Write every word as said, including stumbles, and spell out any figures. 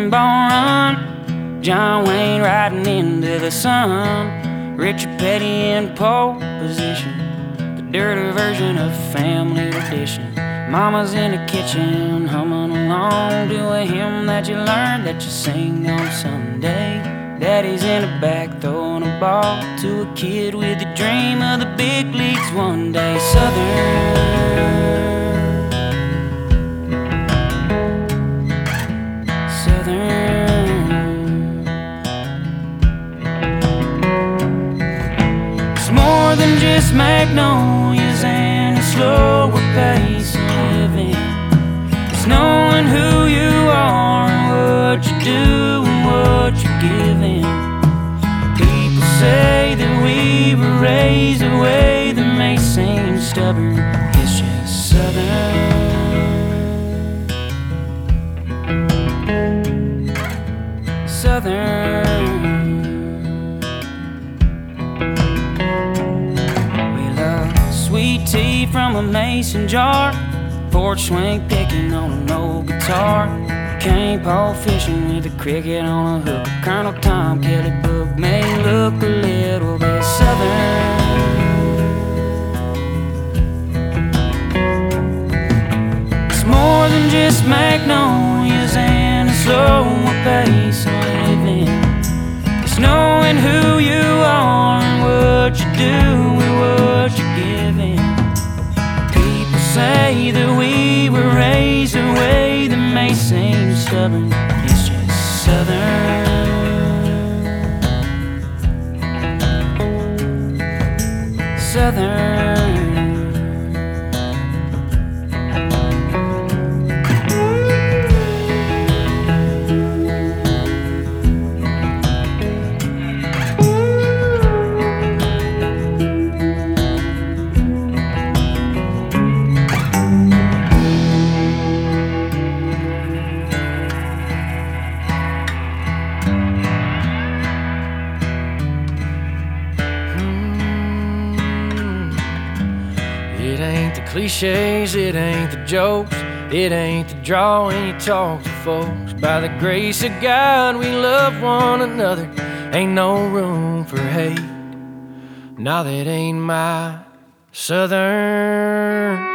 Cannonball Run, John Wayne riding into the sun, Richard Petty in pole position, the dirty version of Family Tradition. Mama's in the kitchen humming along to a hymn that you learned that you sing on Sunday. Daddy's in the back throwing a ball to a kid with a dream of the big leagues one day. Southern, Southern. It's more than just magnolias and a slower pace of living. It's knowing who you are and what you do and what you're giving. People say that we were raised a way that may seem stubborn. It's just Southern. Southern. We love sweet tea from a mason jar, porch swing picking on an old guitar, cane pole fishing with a cricket on a hook. Colonel Tom Kelly book may look a little bit Southern. It's more than just magnolias and a slower pace of living. It's knowing who you are and what you do and what you're giving. People say that we were raised a way that may seem stubborn. It's just Southern. Southern. It ain't the cliches, it ain't the jokes, it ain't the draw when you talk to folks. By the grace of God, we love one another. Ain't no room for hate. Now that ain't my Southern.